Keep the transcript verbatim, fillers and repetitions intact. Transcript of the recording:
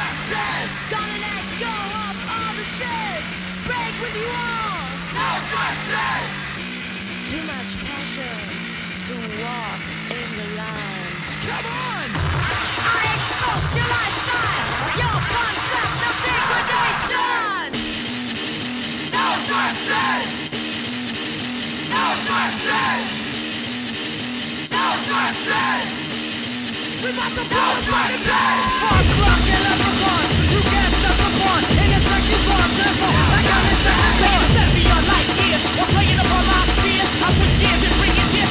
success. Gonna let go of all the shit. Break with you all. No success. Too much passion to walk in the line. Come on. I expose your lifestyle, your concept of degradation. No success. No success. No success. We want the No success. Fuck luck and leprechauns, you get stuck upon ineffective arms and fall. I got it set this on. Set me your life years, while playing upon my fears. I switch gears and